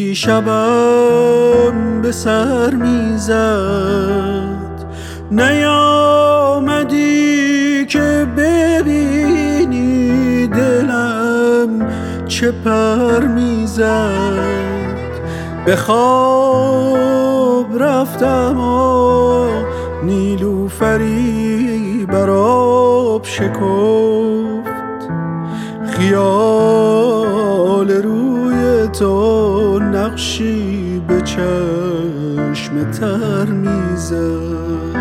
دیشبم به سر میزد، نیامدی که ببینی دلم چه پر میزد. به خواب رفتم و نیلوفری بر آب شکفت، خیال روی تو نقشی به چشم تر میزد،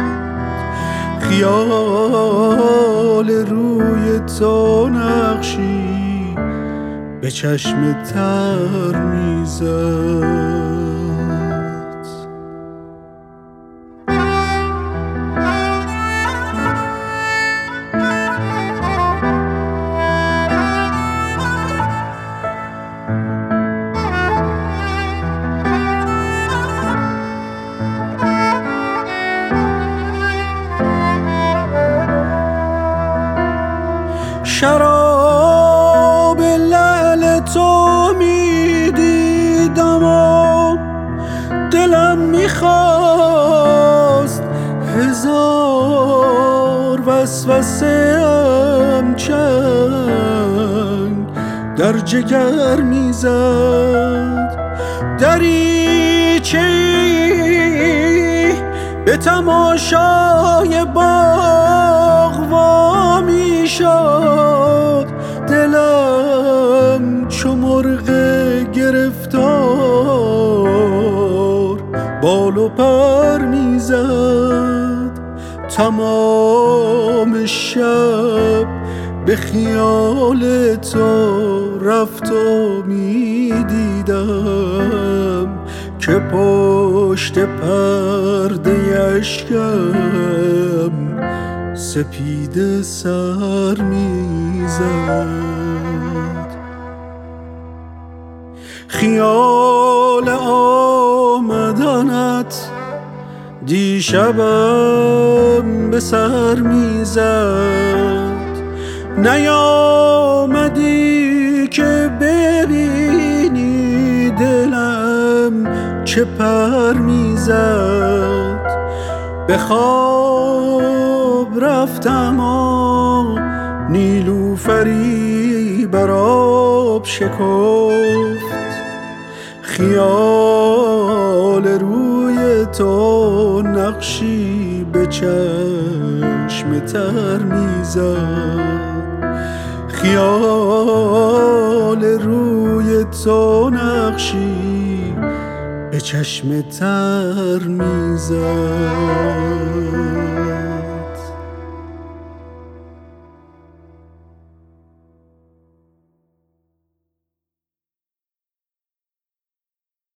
خیال روی تو نقشی به چشم تر میزد. شراب لعل تو میدیدم و دلم میخواست، هزار وسوسه چنگ در جگر میزد. دریچه‌ای به تماشای باغ وا میشد، دلم چو مرغ گرفتار بال و پر میزد. تمام شب به خیال تو رفت و میدیدم که پشت پرده اشکم سپیده سر میزد. خیال آمدنت دیشبم به سر میزد، نیامدی که ببینی دلم چه پر میزد. به خواب رفتم و نیلوفری بر آب شکفت، خیال روی تو نقشی به چشم تر میزد، خیال روی تو نقشی به چشم تر میزد.